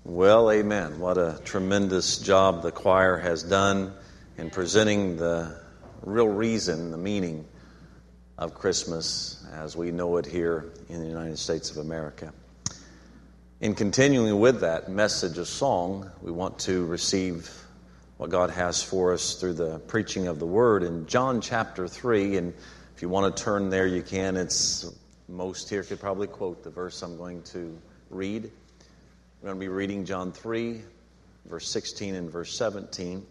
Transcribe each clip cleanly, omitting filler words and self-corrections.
Well, amen. What a tremendous job the choir has done in presenting the real reason, the meaning of Christmas as we know it here in the United States of America. In continuing with that message of song, we want to receive what God has for us through the preaching of the Word in John chapter 3. And if you want to turn there, you can. It's most here could probably quote the verse I'm going to read. We're going to be reading John 3, verse 16 and verse 17.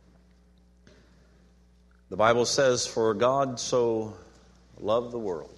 The Bible says, "For God so loved the world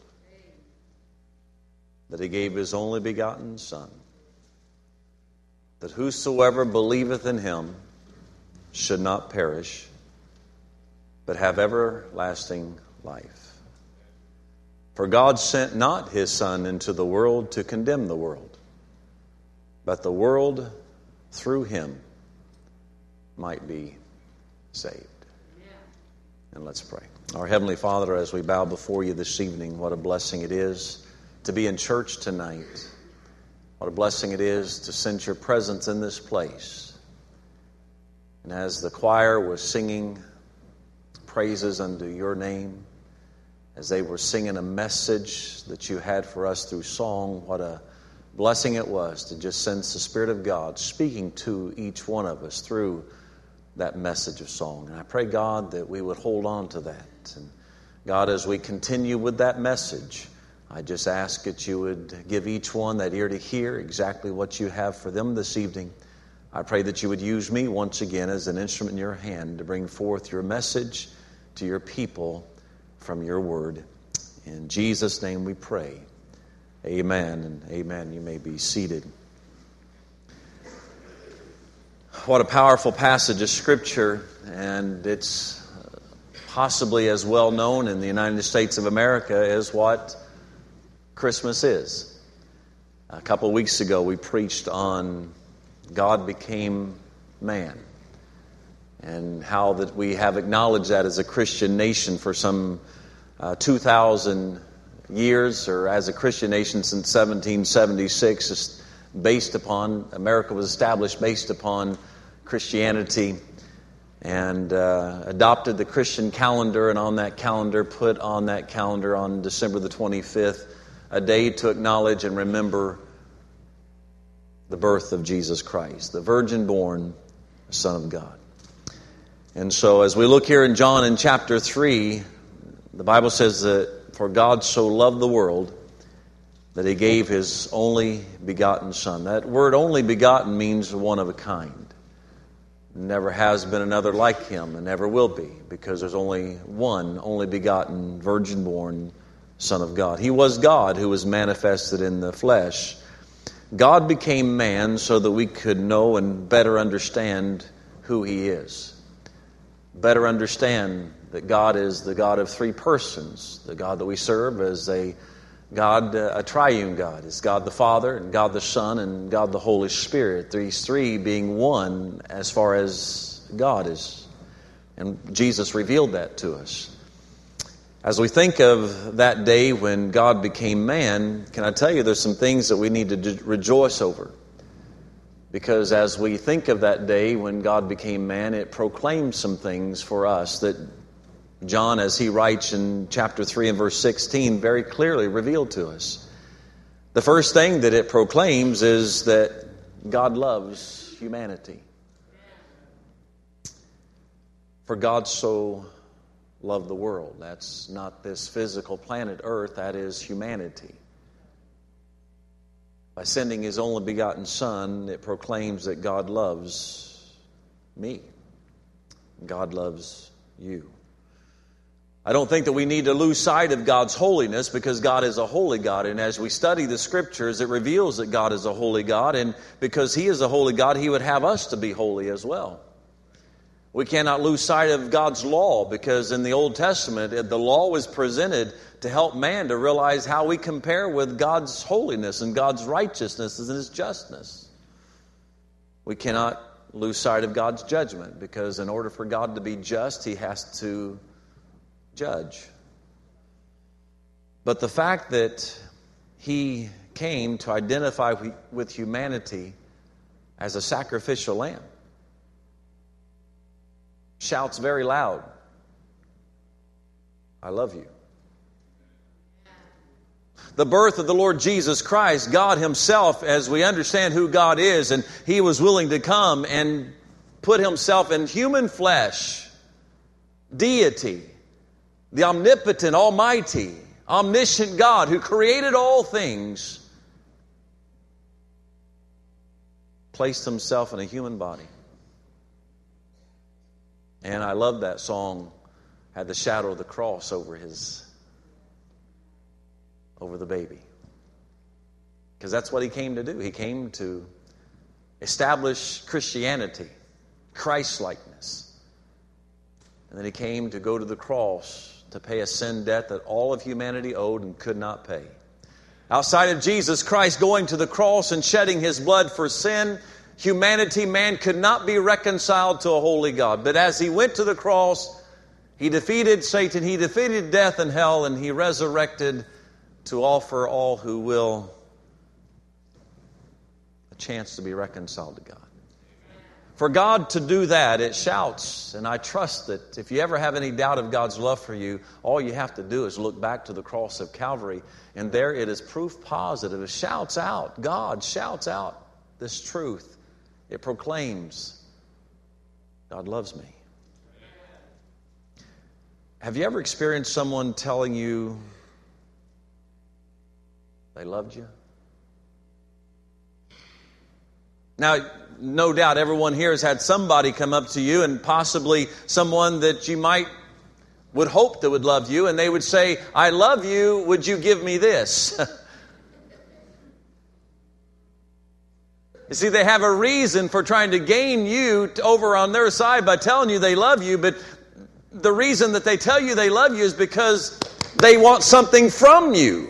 that He gave His only begotten Son, that whosoever believeth in Him should not perish, but have everlasting life. For God sent not His Son into the world to condemn the world, but the world through Him might be saved." And let's pray. Our Heavenly Father, as we bow before You this evening, what a blessing it is to be in church tonight. What a blessing it is to sense Your presence in this place. And as the choir was singing praises unto Your name, as they were singing a message that You had for us through song, what a blessing it was to just sense the Spirit of God speaking to each one of us through that message of song. And I pray, God, that we would hold on to that. And God, as we continue with that message, I just ask that You would give each one that ear to hear exactly what You have for them this evening. I pray that You would use me once again as an instrument in Your hand to bring forth Your message to Your people from Your word. In Jesus' name we pray. Amen and amen. You may be seated. What a powerful passage of Scripture, and it's possibly as well known in the United States of America as what Christmas is. A couple of weeks ago we preached on God became man, and how that we have acknowledged that as a Christian nation for some 2,000 years, or as a Christian nation since 1776, is based upon, America was established based upon Christianity, and adopted the Christian calendar, and on that calendar, put on that calendar on December the 25th, a day to acknowledge and remember the birth of Jesus Christ, the virgin born Son of God. And so as we look here in John in chapter 3, the Bible says that for God so loved the world that He gave His only begotten Son. That word only begotten means one of a kind. Never has been another like Him and never will be, because there's only one only begotten virgin born Son of God. He was God who was manifested in the flesh. God became man so that we could know and better understand who He is. Better understand that God is the God of three persons. The God that we serve is a God, a triune God. It's God the Father, and God the Son, and God the Holy Spirit. These three being one as far as God is. And Jesus revealed that to us. As we think of that day when God became man, can I tell you there's some things that we need to rejoice over. Because as we think of that day when God became man, it proclaims some things for us that John, as he writes in chapter 3 and verse 16, very clearly revealed to us. The first thing that it proclaims is that God loves humanity. For God so loved the world. That's not this physical planet Earth, that is humanity. By sending His only begotten Son, it proclaims that God loves me. God loves you. I don't think that we need to lose sight of God's holiness, because God is a holy God. And as we study the Scriptures, it reveals that God is a holy God. And because He is a holy God, He would have us to be holy as well. We cannot lose sight of God's law, because in the Old Testament, the law was presented to help man to realize how we compare with God's holiness and God's righteousness and His justness. We cannot lose sight of God's judgment, because in order for God to be just, He has to judge. But the fact that He came to identify with humanity as a sacrificial lamb. Shouts very loud, I love you. The birth of the Lord Jesus Christ, God Himself, as we understand who God is, and He was willing to come and put Himself in human flesh, deity, the omnipotent, almighty, omniscient God who created all things, placed Himself in a human body. And I love that song, had the shadow of the cross over the baby. Because that's what He came to do. He came to establish Christianity, Christ-likeness. And then He came to go to the cross to pay a sin debt that all of humanity owed and could not pay. Outside of Jesus Christ going to the cross and shedding His blood for sin, humanity, man could not be reconciled to a holy God. But as He went to the cross, He defeated Satan, He defeated death and hell, and He resurrected to offer all who will a chance to be reconciled to God. For God to do that, it shouts, and I trust that if you ever have any doubt of God's love for you, all you have to do is look back to the cross of Calvary, and there it is proof positive. It shouts out, God shouts out this truth. It proclaims, God loves me. Have you ever experienced someone telling you they loved you? Now, no doubt everyone here has had somebody come up to you, and possibly someone that you would hope that would love you, and they would say, I love you, would you give me this? You see, they have a reason for trying to gain you over on their side by telling you they love you, but the reason that they tell you they love you is because they want something from you.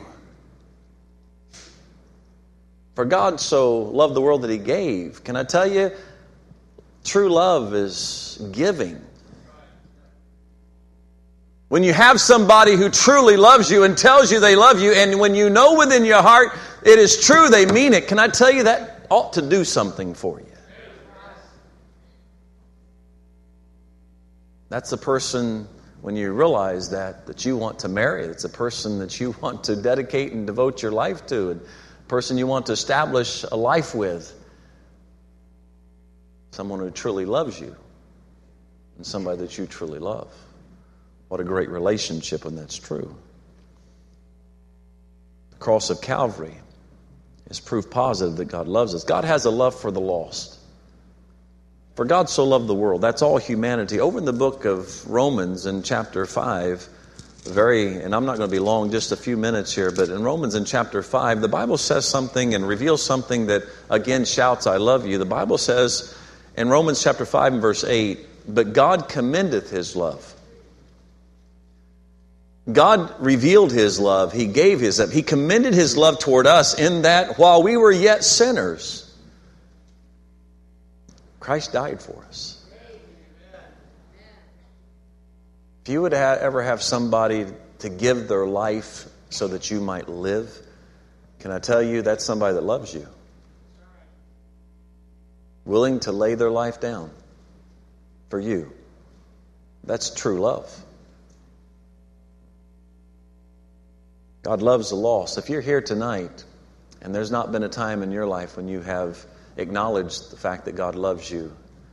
For God so loved the world that He gave. Can I tell you, true love is giving. When you have somebody who truly loves you and tells you they love you, and when you know within your heart it is true, they mean it, can I tell you that ought to do something for you? That's the person, when you realize that you want to marry. It's a person that you want to dedicate and devote your life to, and person you want to establish a life with. Someone who truly loves you, and somebody that you truly love. What a great relationship when that's true. The cross of Calvary is proof positive that God loves us. God has a love for the lost. For God so loved the world. That's all humanity. Over in the book of Romans in chapter 5, and I'm not going to be long, just a few minutes here, but in Romans in chapter 5, the Bible says something and reveals something that, again, shouts, I love you. The Bible says in Romans chapter 5 and verse 8, but God commendeth His love. God revealed His love. He gave His love. He commended His love toward us in that while we were yet sinners, Christ died for us. If you would ever have somebody to give their life so that you might live, can I tell you that's somebody that loves you? Willing to lay their life down for you. That's true love. God loves the lost. If you're here tonight and there's not been a time in your life when you have acknowledged the fact that God loves you,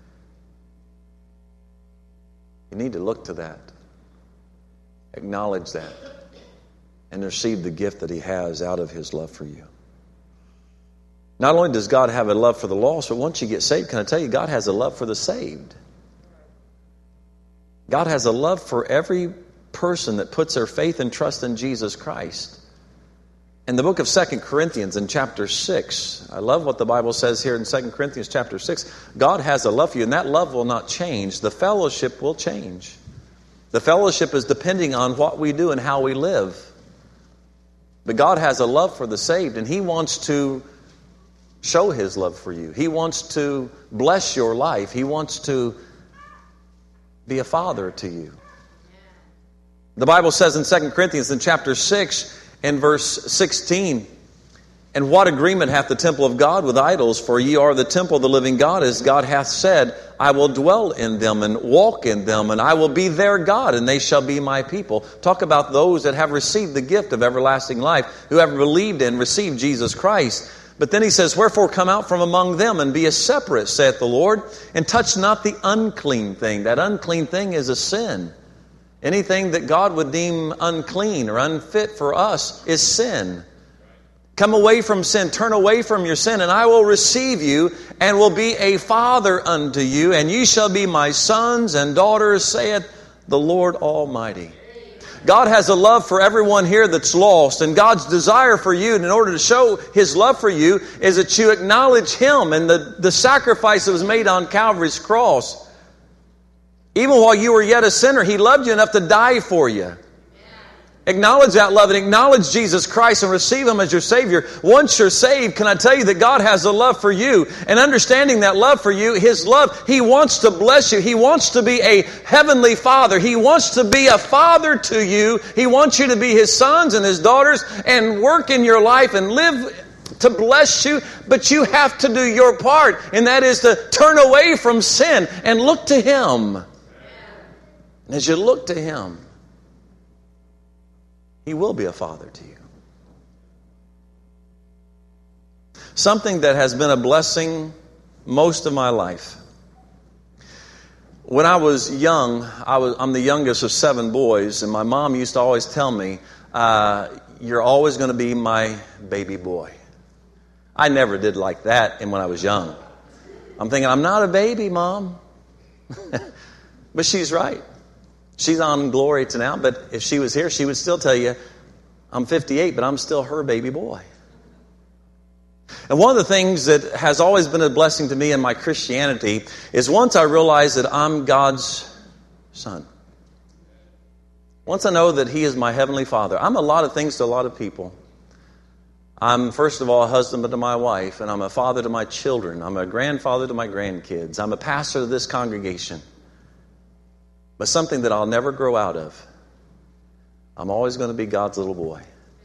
you need to look to that. Acknowledge that and receive the gift that He has out of His love for you. Not only does God have a love for the lost, but once you get saved, can I tell you, God has a love for the saved. God has a love for every person that puts their faith and trust in Jesus Christ. In the book of 2 Corinthians in chapter 6, I love what the Bible says here in 2 Corinthians chapter 6. God has a love for you, and that love will not change. The fellowship will change. The fellowship is depending on what we do and how we live. But God has a love for the saved, and He wants to show His love for you. He wants to bless your life. He wants to be a father to you. The Bible says in 2 Corinthians in chapter 6 and verse 16, And what agreement hath the temple of God with idols? For ye are the temple of the living God, as God hath said, I will dwell in them and walk in them, and I will be their God, and they shall be my people. Talk about those that have received the gift of everlasting life, who have believed and received Jesus Christ. But then he says, wherefore come out from among them and be a separate, saith the Lord, and touch not the unclean thing. That unclean thing is a sin. Anything that God would deem unclean or unfit for us is sin. Come away from sin, turn away from your sin, and I will receive you and will be a father unto you, and ye shall be my sons and daughters, saith the Lord Almighty. God has a love for everyone here that's lost, and God's desire for you, in order to show His love for you, is that you acknowledge Him and the sacrifice that was made on Calvary's cross. Even while you were yet a sinner, He loved you enough to die for you. Acknowledge that love and acknowledge Jesus Christ and receive Him as your Savior. Once you're saved, can I tell you that God has a love for you? And understanding that love for you, His love, He wants to bless you. He wants to be a heavenly Father. He wants to be a father to you. He wants you to be His sons and His daughters and work in your life and live to bless you. But you have to do your part, and that is to turn away from sin and look to Him. And as you look to Him, He will be a father to you. Something that has been a blessing most of my life. When I was young, I'm the youngest of 7 boys, and my mom used to always tell me, you're always going to be my baby boy. I never did like that when I was young. I'm thinking, I'm not a baby, Mom. But she's right. She's on glory to now, but if she was here, she would still tell you, I'm 58, but I'm still her baby boy. And one of the things that has always been a blessing to me in my Christianity is once I realize that I'm God's son. Once I know that He is my heavenly Father. I'm a lot of things to a lot of people. I'm, first of all, a husband to my wife, and I'm a father to my children. I'm a grandfather to my grandkids. I'm a pastor to this congregation. But something that I'll never grow out of. I'm always going to be God's little boy.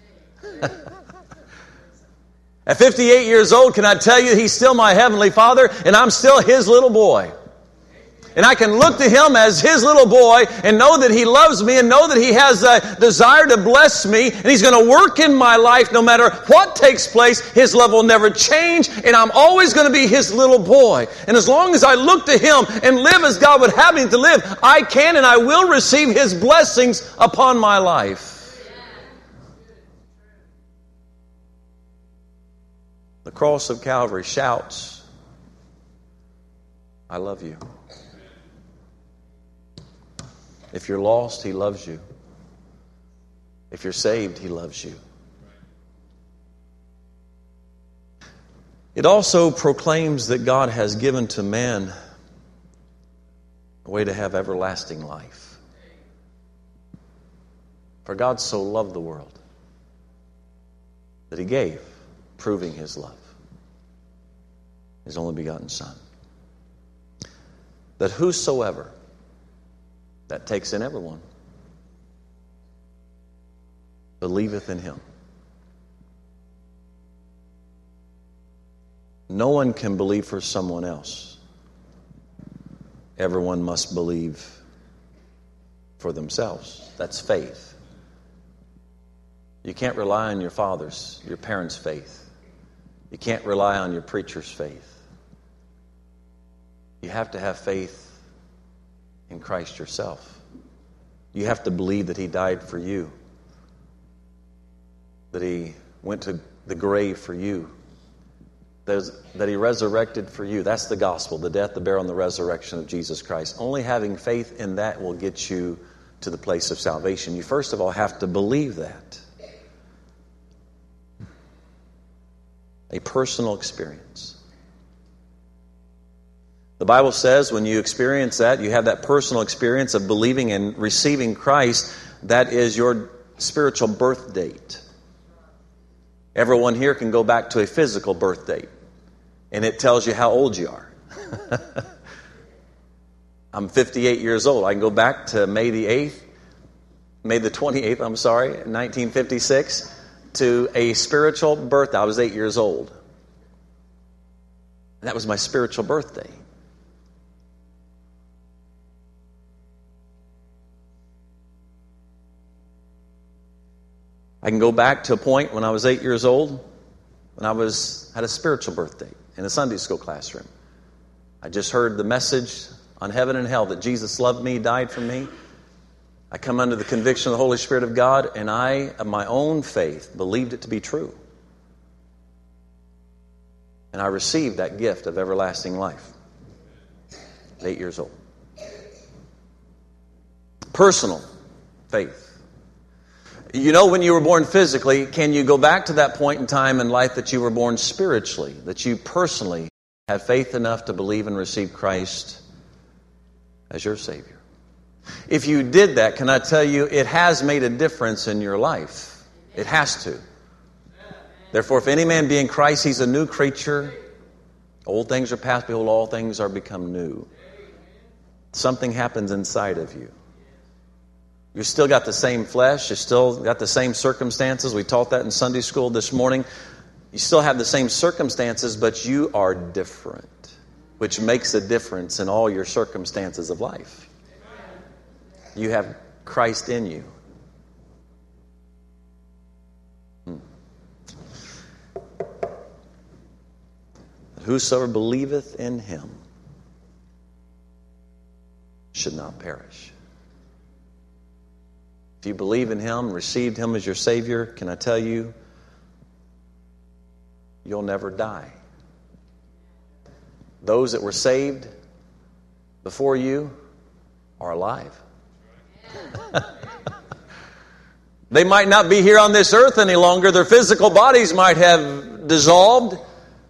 At 58 years old, can I tell you He's still my heavenly Father, and I'm still His little boy. And I can look to Him as His little boy and know that He loves me and know that He has a desire to bless me, and He's going to work in my life no matter what takes place. His love will never change, and I'm always going to be His little boy. And as long as I look to Him and live as God would have me to live, I can and I will receive His blessings upon my life. The cross of Calvary shouts, I love you. If you're lost, He loves you. If you're saved, He loves you. It also proclaims that God has given to man a way to have everlasting life. For God so loved the world that He gave, proving His love, His only begotten Son. That whosoever, that takes in everyone, believeth in Him. No one can believe for someone else. Everyone must believe for themselves. That's faith. You can't rely on your parents' faith. You can't rely on your preacher's faith. You have to have faith in Christ yourself. You have to believe that He died for you, that He went to the grave for you, that He resurrected for you. That's the gospel, the death, the burial, and the resurrection of Jesus Christ. Only having faith in that will get you to the place of salvation. You first of all have to believe that. A personal experience. The Bible says when you experience that, you have that personal experience of believing and receiving Christ, that is your spiritual birth date. Everyone here can go back to a physical birth date, and it tells you how old you are. I'm 58 years old. I can go back to May the 28th, 1956, to a spiritual birthday. I was 8 years old. And that was my spiritual birthday. I can go back to a point when I was 8 years old, when I had a spiritual birthday in a Sunday school classroom. I just heard the message on heaven and hell that Jesus loved me, died for me. I come under the conviction of the Holy Spirit of God, and I, of my own faith, believed it to be true. And I received that gift of everlasting life at 8 years old. Personal faith. You know, when you were born physically, can you go back to that point in time in life that you were born spiritually, that you personally have faith enough to believe and receive Christ as your Savior? If you did that, can I tell you, it has made a difference in your life. It has to. Therefore, if any man be in Christ, he's a new creature. Old things are past, behold, all things are become new. Something happens inside of you. You still got the same flesh. You still got the same circumstances. We taught that in Sunday school this morning. You still have the same circumstances, but you are different, which makes a difference in all your circumstances of life. You have Christ in you. Whosoever believeth in him should not perish. If you believe in him, received him as your Savior, can I tell you, you'll never die. Those that were saved before you are alive. They might not be here on this earth any longer. Their physical bodies might have dissolved.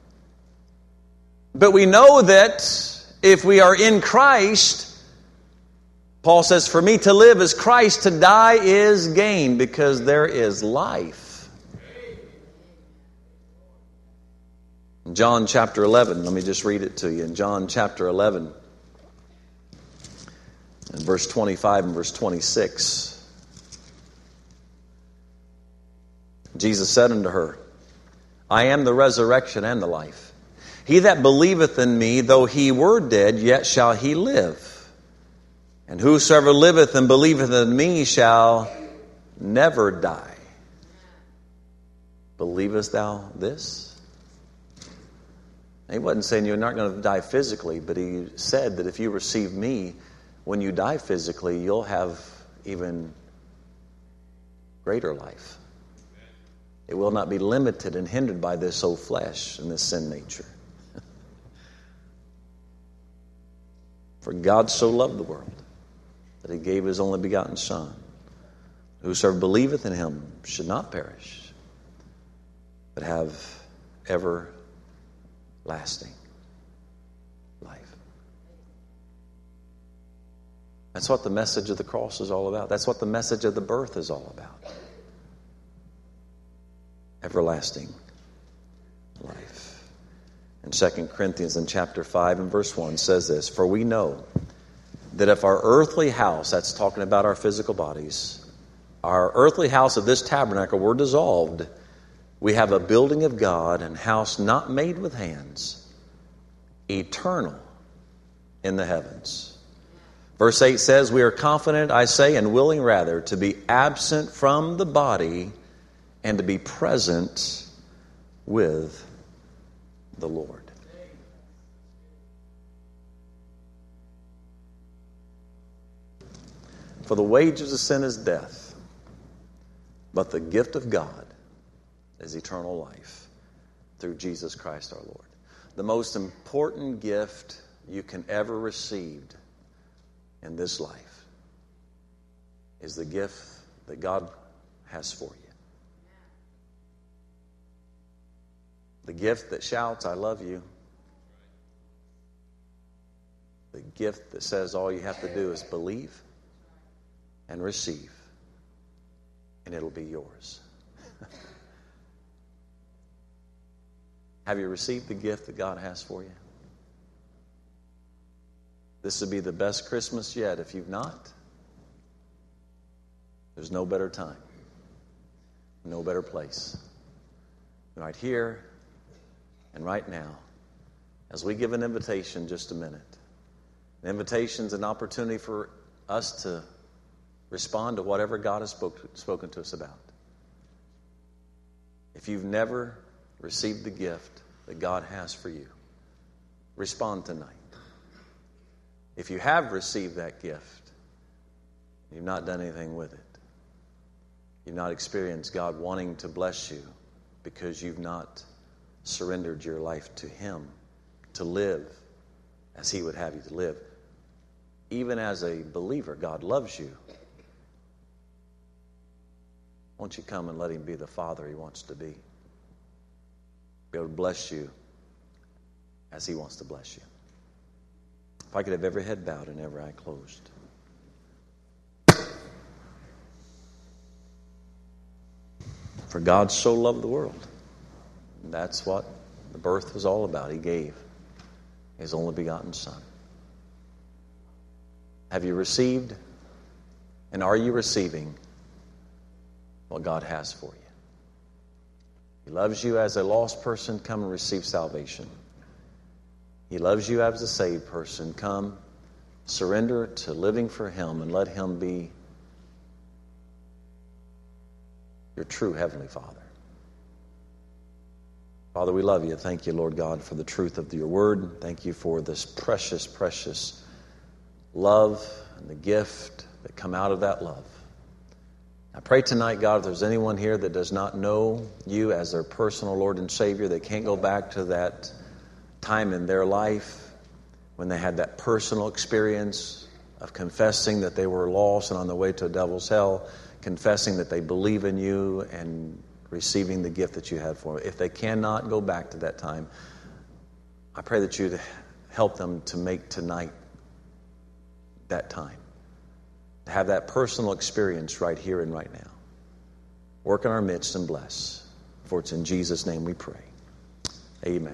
But we know that if we are in Christ, Paul says, for me to live is Christ, to die is gain, because there is life. In John chapter 11, let me just read it to you. In John chapter 11, in verse 25 and verse 26, Jesus said unto her, I am the resurrection and the life. He that believeth in me, though he were dead, yet shall he live. And whosoever liveth and believeth in me shall never die. Believest thou this? He wasn't saying you're not going to die physically, but he said that if you receive me, when you die physically, you'll have even greater life. It will not be limited and hindered by this old flesh and this sin nature. For God so loved the world that he gave his only begotten Son. Whosoever believeth in him should not perish, but have everlasting life. That's what the message of the cross is all about. That's what the message of the birth is all about. Everlasting life. In 2 Corinthians in chapter 5 and verse 1 says this, for we know that if our earthly house, that's talking about our physical bodies, our earthly house of this tabernacle were dissolved, we have a building of God and house not made with hands, eternal in the heavens. Verse 8 says, we are confident, I say, and willing rather, to be absent from the body and to be present with the Lord. For the wages of sin is death, but the gift of God is eternal life through Jesus Christ our Lord. The most important gift you can ever receive in this life is the gift that God has for you. The gift that shouts, I love you. The gift that says all you have to do is believe and receive, and it'll be yours. Have you received the gift that God has for you? This would be the best Christmas yet. If you've not, there's no better time. no better place. Right here and right now, as we give an invitation in just a minute. An invitation is an opportunity for us to respond to whatever God has spoken to us about. If you've never received the gift that God has for you, respond tonight. If you have received that gift, you've not done anything with it. You've not experienced God wanting to bless you because you've not surrendered your life to Him to live as He would have you to live. Even as a believer, God loves you. Won't you come and let Him be the Father He wants to be? Be able to bless you as He wants to bless you. If I could have every head bowed and every eye closed. For God so loved the world. And that's what the birth was all about. He gave His only begotten Son. Have you received and are you receiving what God has for you? He loves you as a lost person. Come and receive salvation. He loves you as a saved person. Come, surrender to living for Him and let Him be your true Heavenly Father. Father, we love you. Thank you, Lord God, for the truth of your word. Thank you for this precious, precious love and the gift that come out of that love. I pray tonight, God, if there's anyone here that does not know you as their personal Lord and Savior, they can't go back to that time in their life when they had that personal experience of confessing that they were lost and on the way to a devil's hell, confessing that they believe in you and receiving the gift that you had for them. If they cannot go back to that time, I pray that you'd help them to make tonight that time. To have that personal experience right here and right now. Work in our midst and bless. For it's in Jesus' name we pray. Amen.